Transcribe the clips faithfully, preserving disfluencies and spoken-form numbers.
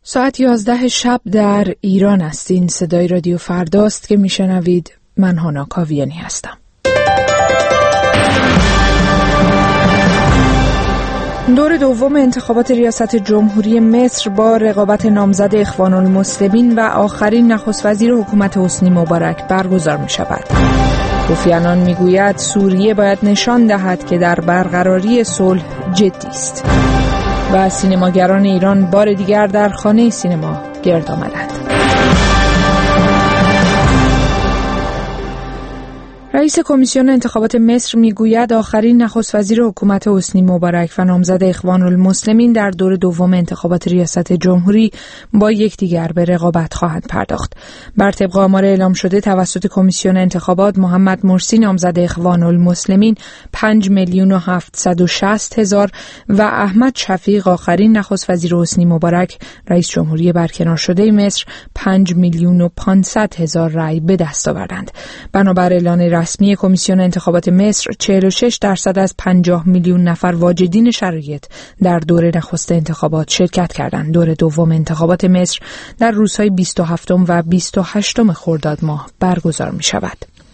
ساعت یازده شب در ایران هستین. صدای رادیو فرداست که میشنوید. من هانا کاویانی هستم. دور دوم انتخابات ریاست جمهوری مصر با رقابت نامزد اخوان المسلمین و آخرین نخست وزیر حکومت حسنی مبارک برگزار می شود. کوفی عنان می گوید سوریه باید نشان دهد که در برقراری صلح جدی است. و سینماگران ایران بار دیگر در خانه سینما گرد آمدند. رئیس کمیسیون انتخابات مصر میگوید آخرین نخست وزیر حکومت حسنی مبارک و نامزد اخوان المسلمین در دور دوم انتخابات ریاست جمهوری با یکدیگر به رقابت خواهند پرداخت. بر طبق آمار اعلام شده توسط کمیسیون انتخابات، محمد مرسی نامزد اخوان المسلمین پنج میلیون و هفتصد و شصت هزار و احمد شفیق آخرین نخست وزیر حسنی مبارک رئیس جمهوری برکنار شده مصر پنج میلیون و پانصد هزار رأی به دست آوردند. بنابر اعلان رسمی کمیسیون انتخابات مصر، چهل و شش درصد از پنجاه میلیون نفر واجدین شرایط در دوره نخست انتخابات شرکت کردند. دور دوم انتخابات مصر در روزهای بیست و هفتم و بیست و هشتم خرداد ماه برگزار می شود.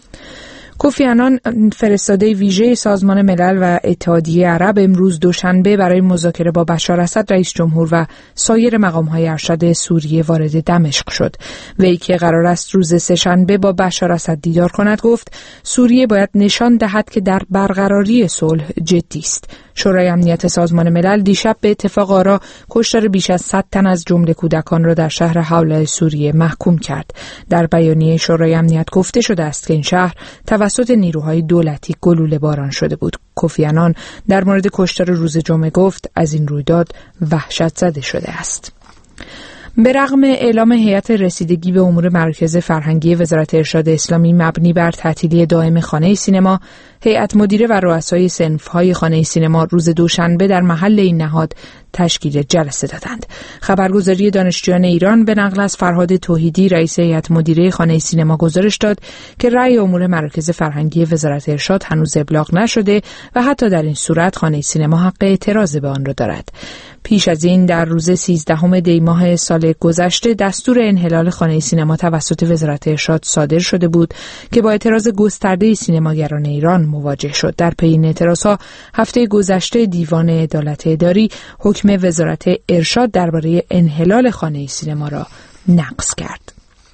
کوفی عنان فرستاده ویژه سازمان ملل و اتحادیه عرب امروز دوشنبه برای مذاکره با بشار اسد رئیس جمهور و سایر مقام‌های ارشد سوریه وارد دمشق شد. وی که قرار است روز سه‌شنبه با بشار اسد دیدار کند گفت سوریه باید نشان دهد که در برقراری صلح جدی است. شورای امنیت سازمان ملل دیشب به اتفاق آرا کشتار بیش از صد تن از جمله کودکان را در شهر حوله سوریه محکوم کرد. در بیانیه شورای امنیت گفته شده است که این شهر توسط نیروهای دولتی گلوله باران شده بود. کوفی عنان در مورد کشتار روز جمعه گفت از این رویداد وحشت زده شده است. به رغم اعلام هیئت رسیدگی به امور مراکز فرهنگی وزارت ارشاد اسلامی مبنی بر تعطیلی دائم خانه سینما، هیئت مدیره و رؤسای صنف‌های خانه سینما روز دوشنبه در محل این نهاد تشکیل جلسه دادند. خبرگزاری دانشجویان ایران به نقل از فرهاد توحیدی رئیس هیئت مدیره خانه سینما گزارش داد که رأی امور مراکز فرهنگی وزارت ارشاد هنوز ابلاغ نشده و حتی در این صورت خانه سینما حق اعتراض به آن را دارد. پیش از این در روز سیزدهم دی ماه سال گذشته دستور انحلال خانه سینما توسط وزارت ارشاد صادر شده بود که با اعتراض گسترده سینماگران ایران مواجه شد. در پی این اعتراضها هفته گذشته دیوان عدالت اداری حکم وزارت ارشاد درباره انحلال خانه سینما را نقض کرد.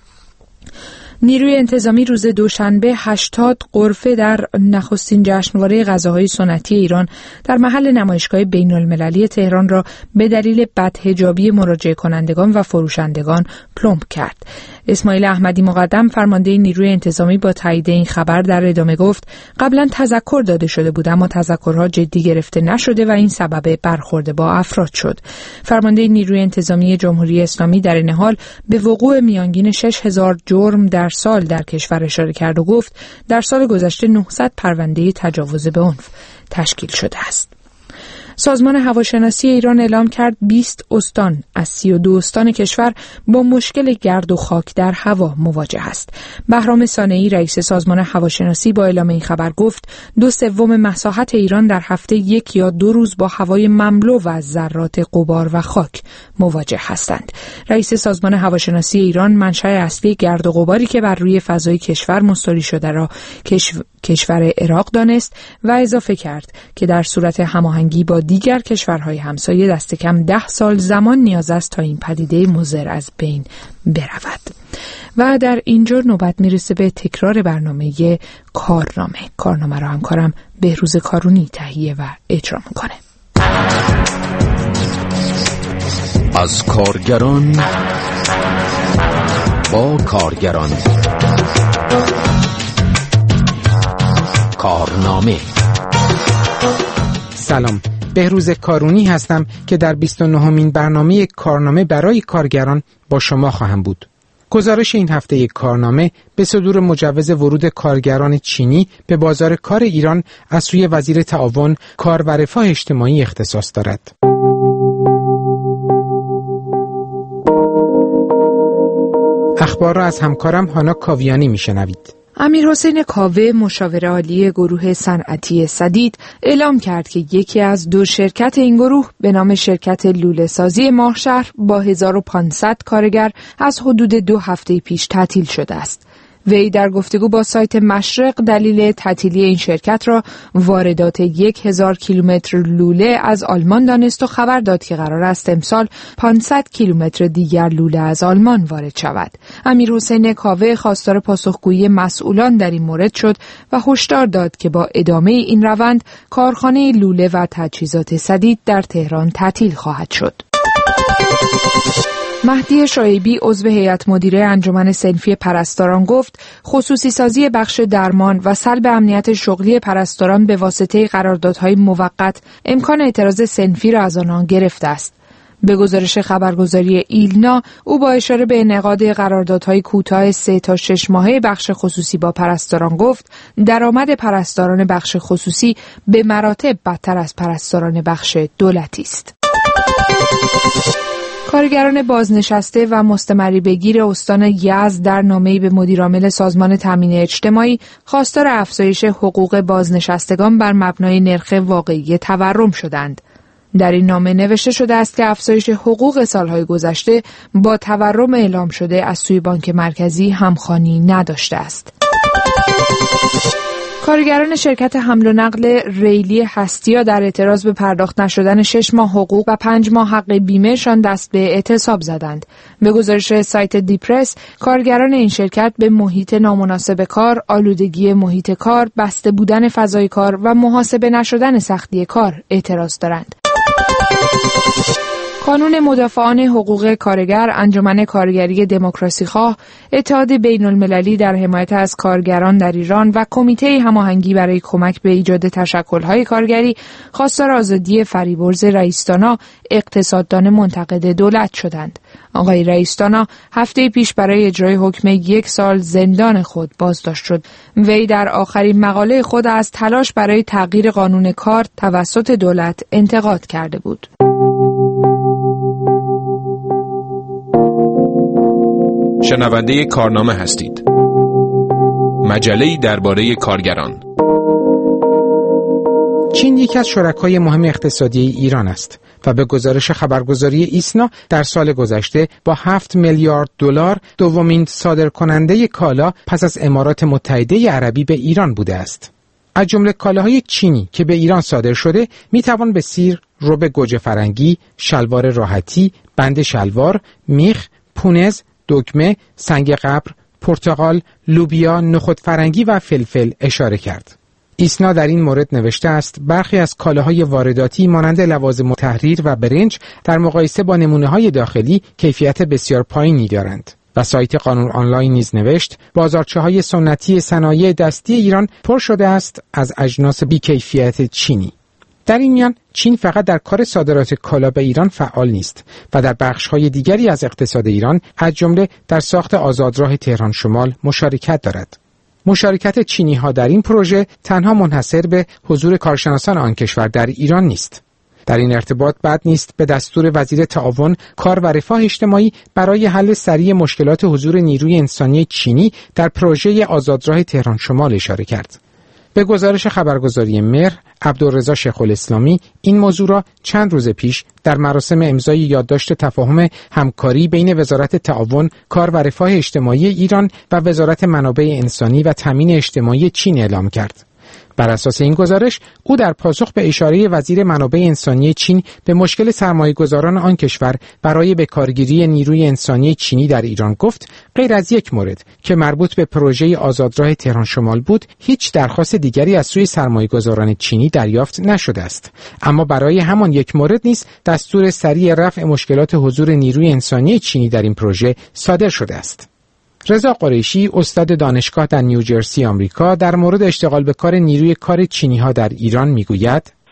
نیروی انتظامی روز دوشنبه هشتاد غرفه در نخستین جشنواره غذاهای سنتی ایران در محل نمایشگاه بین‌المللی تهران را به دلیل بدحجابی مراجعه کنندگان و فروشندگان پلمب کرد. اسماعیل احمدی مقدم فرمانده نیروی انتظامی با تایید این خبر در ادامه گفت قبلا تذکر داده شده بود اما تذکرها جدی گرفته نشده و این سبب برخورد با افراد شد. فرمانده نیروی انتظامی جمهوری اسلامی در این حال به وقوع میانگین شش هزار جرم در سال در کشور اشاره کرد و گفت در سال گذشته نهصد پرونده تجاوز به عنف تشکیل شده است. سازمان هواشناسی ایران اعلام کرد بیست استان از سی و دو استان کشور با مشکل گرد و خاک در هوا مواجه است. بهرام صانعی رئیس سازمان هواشناسی با اعلام این خبر گفت دو سوم مساحت ایران در هفته یک یا دو روز با هوای مملو و از ذرات غبار و خاک مواجه هستند. رئیس سازمان هواشناسی ایران منشأ اصلی گرد و غباری که بر روی فضای کشور مستولی شده را کشور کشور عراق دانست و اضافه کرد که در صورت هماهنگی با دیگر کشورهای همسایه دست کم ده سال زمان نیاز است تا این پدیده مضر از بین برود. و در اینجا نوبت میرسه به تکرار برنامه کارنامه. کارنامه را همکارم بهروز کارونی تهیه و اجرا میکنه. از کارگران با کارگران کارنامه. سلام، بهروز کارونی هستم که در بیست و نهمین برنامه کارنامه برای کارگران با شما خواهم بود. گزارش این هفته کارنامه به صدور مجوز ورود کارگران چینی به بازار کار ایران از سوی وزیر تعاون، کار و رفاه اجتماعی اختصاص دارد. اخبار را از همکارم هانا کاویانی میشنوید. امیرحسین کاوه مشاور عالی گروه صنعتی سدید اعلام کرد که یکی از دو شرکت این گروه به نام شرکت لوله سازی ماهشهر با هزار و پانصد کارگر از حدود دو هفته پیش تعطیل شده است. وی در گفتگو با سایت مشرق دلیل تعطیلی این شرکت را واردات یک هزار کیلومتر لوله از آلمان دانست و خبر داد که قرار است امسال پانصد کیلومتر دیگر لوله از آلمان وارد شود. امیرحسین کاوه خواستار پاسخگویی مسئولان در این مورد شد و هشدار داد که با ادامه این روند کارخانه لوله و تجهیزات سدید در تهران تعطیل خواهد شد. مهدی شایبی عضو هیئت مدیره انجمن صنفی پرستاران گفت خصوصی سازی بخش درمان و سلب امنیت شغلی پرستاران به واسطه قراردادهای موقت امکان اعتراض صنفی را از آنان گرفته است. به گزارش خبرگزاری ایلنا، او با اشاره به انعقاد قراردادهای کوتاه سه تا شش ماهه بخش خصوصی با پرستاران گفت درآمد پرستاران بخش خصوصی به مراتب بدتر از پرستاران بخش دولتی است. کارگران بازنشسته و مستمری بگیر استان یزد در نامه‌ای به مدیرعامل سازمان تامین اجتماعی خواستار افزایش حقوق بازنشستگان بر مبنای نرخ واقعی تورم شدند. در این نامه نوشته شده است که افزایش حقوق سالهای گذشته با تورم اعلام شده از سوی بانک مرکزی همخوانی نداشته است. کارگران شرکت حمل و نقل ریلی هستیا در اعتراض به پرداخت نشدن شش ماه حقوق و پنج ماه حق بیمهشان دست به اعتصاب زدند. به گزارش سایت دیپرس، کارگران این شرکت به محیط نامناسب کار، آلودگی محیط کار، بسته بودن فضای کار و محاسبه نشدن سختی کار اعتراض دارند. کانون مدافعان حقوق کارگر، انجمن کارگری دموکراسی‌خواه، اتحاد بین‌المللی در حمایت از کارگران در ایران و کمیته هماهنگی برای کمک به ایجاد تشکل‌های کارگری خواستار آزادی فریبرز رئیس‌دانا، اقتصاددان منتقد دولت شدند. آقای رئیس‌دانا هفته پیش برای اجرای حکم یک سال زندان خود بازداشت شد. وی در آخرین مقاله خود از تلاش برای تغییر قانون کار توسط دولت انتقاد کرده بود. شنونده کارنامه هستید. مجله‌ای درباره کارگران. چین یکی از شرکای مهم اقتصادی ایران است و به گزارش خبرگزاری ایسنا در سال گذشته با هفت میلیارد دلار دومین صادرکننده کالا پس از امارات متحده عربی به ایران بوده است. از جمله کالاهای چینی که به ایران صادر شده میتوان به سیر، رب گوجه فرنگی، شلوار راحتی، بند شلوار، میخ، پونز، دکمه، سنگ قبر، پرتقال، لوبیا، نخود فرنگی و فلفل اشاره کرد. ایسنا در این مورد نوشته است برخی از کالاهای وارداتی مانند لوازم التحریر و برنج در مقایسه با نمونه‌های داخلی کیفیت بسیار پایینی دارند. و سایت قانون آنلاین نیز نوشت بازارچه‌های سنتی صنایع دستی ایران پر شده است از اجناس بی‌کیفیت چینی. در این میان چین فقط در کار صادرات کالا به ایران فعال نیست و در بخش‌های دیگری از اقتصاد ایران از جمله در ساخت آزادراه تهران شمال مشارکت دارد. مشارکت چینی‌ها در این پروژه تنها منحصر به حضور کارشناسان آن کشور در ایران نیست. در این ارتباط بد نیست به دستور وزیر تعاون، کار و رفاه اجتماعی برای حل سریع مشکلات حضور نیروی انسانی چینی در پروژه آزادراه تهران شمال اشاره کرد. به گزارش خبرگزاری مهر، عبدالرضا شیخ الاسلامی این موضوع را چند روز پیش در مراسم امضای یادداشت تفاهم همکاری بین وزارت تعاون، کار و رفاه اجتماعی ایران و وزارت منابع انسانی و تامین اجتماعی چین اعلام کرد. بر اساس این گزارش، او در پاسخ به اشاره وزیر منابع انسانی چین به مشکل سرمایه‌گذاران آن کشور برای بکارگیری نیروی انسانی چینی در ایران گفت، غیر از یک مورد که مربوط به پروژه آزادراه تهران شمال بود، هیچ درخواست دیگری از سوی سرمایه‌گذاران چینی دریافت نشده است. اما برای همان یک مورد نیز دستور سریع رفع مشکلات حضور نیروی انسانی چینی در این پروژه صادر شده است. رضا قریشی، استاد دانشگاه در نیوجرسی آمریکا، در مورد اشتغال به کار نیروی کار چینی‌ها در ایران میگوید: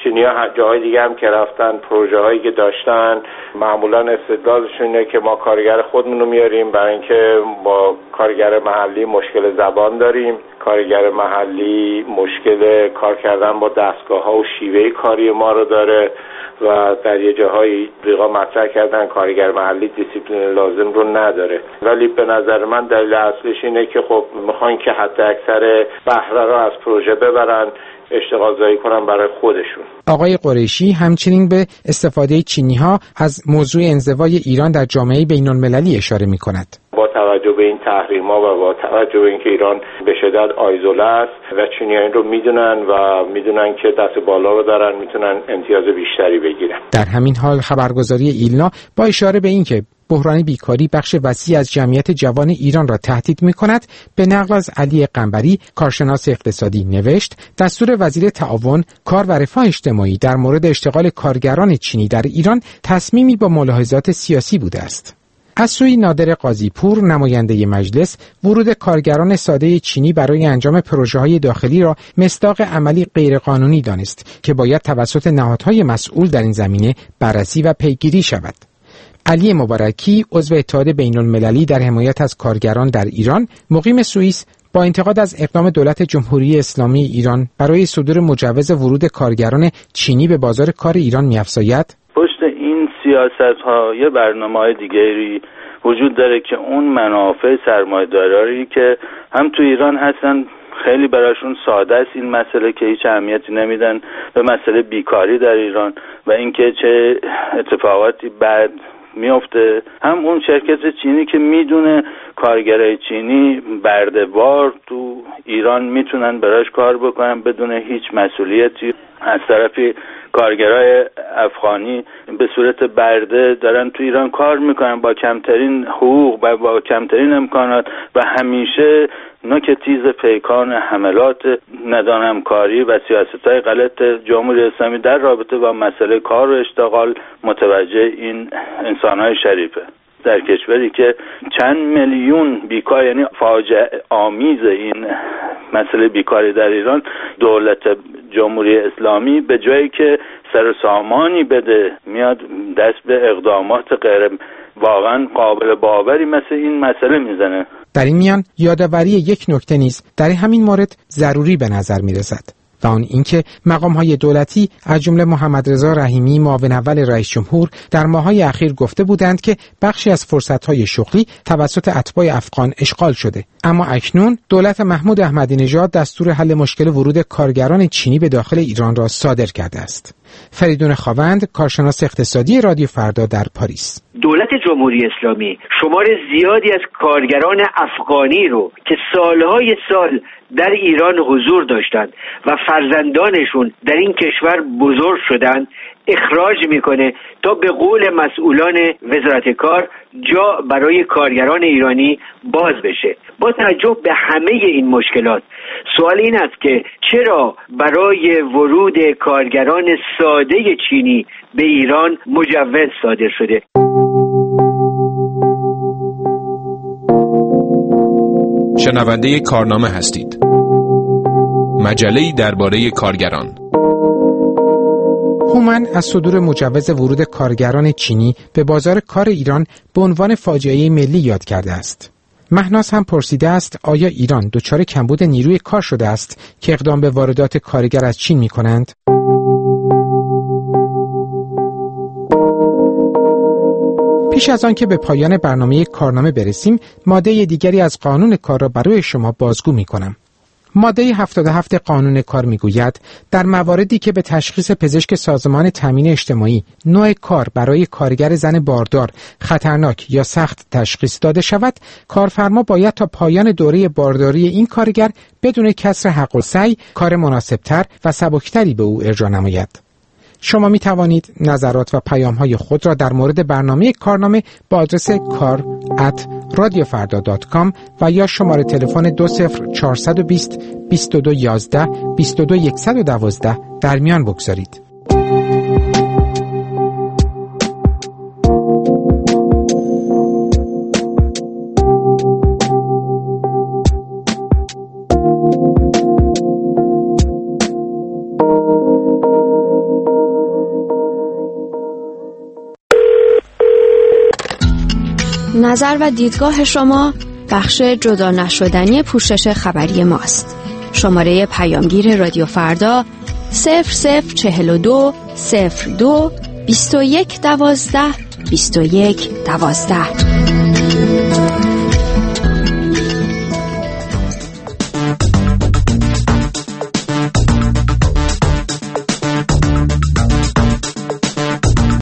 چینی‌ها جاهای دیگه هم که رفتن، پروژه هایی که داشتن، معمولا استدلالشون اینه که ما کارگر خودمون رو میاریم برای اینکه با کارگر محلی مشکل زبان داریم، کارگر محلی مشکل کار کردن با دستگاه‌ها و شیوه کاری ما رو داره و در یه جاهایی دیگه مطرح کردن کارگر محلی دیسیپلین لازم رو نداره. ولی به نظر من دلیل اصلیش اینه که خب میخوان که حتی اکثر بهره رو از پروژه ببرن، اشتغال زایی کنن برای خودشون. آقای قریشی همچنین به استفاده چینی‌ها از موضوع انزوای ایران در جامعه بین‌المللی اشاره می‌کند. با توجه به این تحریم‌ها و با توجه به اینکه ایران به شدت آیزوله است و چینی‌ها این رو میدونن و میدونن که دست بالا رو دارن، میتونن امتیاز بیشتری بگیرن. در همین حال خبرگزاری ایلنا با اشاره به اینکه بحران بیکاری بخش وسیعی از جمعیت جوان ایران را تهدید می‌کند، به نقل از علی قنبری کارشناس اقتصادی نوشت دستور وزیر تعاون، کار و رفاه اجتماعی در مورد اشتغال کارگران چینی در ایران تصمیمی با ملاحظات سیاسی بوده است. از سوی نادر قاضی‌پور نماینده مجلس، ورود کارگران ساده چینی برای انجام پروژه‌های داخلی را مصداق عملی غیرقانونی دانست که باید توسط نهادهای مسئول در این زمینه بررسی و پیگیری شود. علی مبارکی عضو اتحاد بین‌المللی در حمایت از کارگران در ایران، مقیم سوئیس، با انتقاد از اقدام دولت جمهوری اسلامی ایران برای صدور مجوز ورود کارگران چینی به بازار کار ایران می‌افزاید: پشت این سیاست‌ها یه برنامه‌های دیگری وجود داره که اون منافع سرمایه‌داری که هم تو ایران هستن خیلی براشون ساده است این مسئله که هیچ اهمیتی نمیدن به مسئله بیکاری در ایران و اینکه چه اتفاقاتی بعد میفته. هم اون شرکت چینی که میدونه کارگرای چینی برده‌وار تو ایران میتونن براش کار بکنن بدون هیچ مسئولیتی، از طرفی کارگرای افغانی به صورت برده دارن تو ایران کار میکنن با کمترین حقوق و با کمترین امکانات و همیشه نوک تیز پیکان حملات ندانم کاری و سیاست‌های غلط جمهوری اسلامی در رابطه با مسئله کار و اشتغال متوجه این انسان‌های شریفه. در کشوری که چند میلیون بیکار، یعنی فاجعه آمیز این مسئله بیکاری در ایران، دولت جمهوری اسلامی به جایی که سر سامانی بده میاد دست به اقدامات غیر واقعا قابل باوری مثل این مسئله میزنه. در این میان یادآوری یک نکته نیز در همین مورد ضروری به نظر میرسد و آن اینکه مقام‌های دولتی از جمله محمد رضا رحیمی معاون اول رئیس جمهور در ماه‌های اخیر گفته بودند که بخشی از فرصت‌های شغلی توسط اتباع افغان اشغال شده، اما اکنون دولت محمود احمدی نژاد دستور حل مشکل ورود کارگران چینی به داخل ایران را صادر کرده است. فریدون خاوند، کارشناس اقتصادی رادیو فردا در پاریس: دولت جمهوری اسلامی شمار زیادی از کارگران افغانی رو که سالهای سال در ایران حضور داشتند و فرزندانشون در این کشور بزرگ شدند اخراج میکنه تا به قول مسئولان وزارت کار جا برای کارگران ایرانی باز بشه. با توجه به همه این مشکلات سوال این است که چرا برای ورود کارگران ساده چینی به ایران مجوز صادر شده؟ شنونده کارنامه هستید. مجله‌ای درباره کارگران. هومن از صدور مجوز ورود کارگران چینی به بازار کار ایران به عنوان فاجعه ملی یاد کرده است. مهناز هم پرسیده است آیا ایران دچار کمبود نیروی کار شده است که اقدام به واردات کارگر از چین می کنند؟ پیش از آن که به پایان برنامه کارنامه برسیم، ماده دیگری از قانون کار را برای شما بازگو می کنم. ماده هفتاد و هفت قانون کار میگوید در مواردی که به تشخیص پزشک سازمان تامین اجتماعی نوع کار برای کارگر زن باردار خطرناک یا سخت تشخیص داده شود، کارفرما باید تا پایان دوره بارداری این کارگر بدون کسر حق السعی کار مناسبتر و سبکتری به او ارجاع نماید. شما می توانید نظرات و پیام‌های خود را در مورد برنامه کارنامه با آدرس کار ات رادیو فردا دات کام و یا شماره تلفن دو صفر چهارصد و بیست بیست و دو یازده بیست و دو صد و دوازده در میان بگذارید. نظر و دیدگاه شما بخش جدا نشدنی پوشش خبری ماست. شماره پیامگیر رادیو فردا صفر صفر چهل و دو صفر دو بیست و یک دوازده بیست و یک دوازده.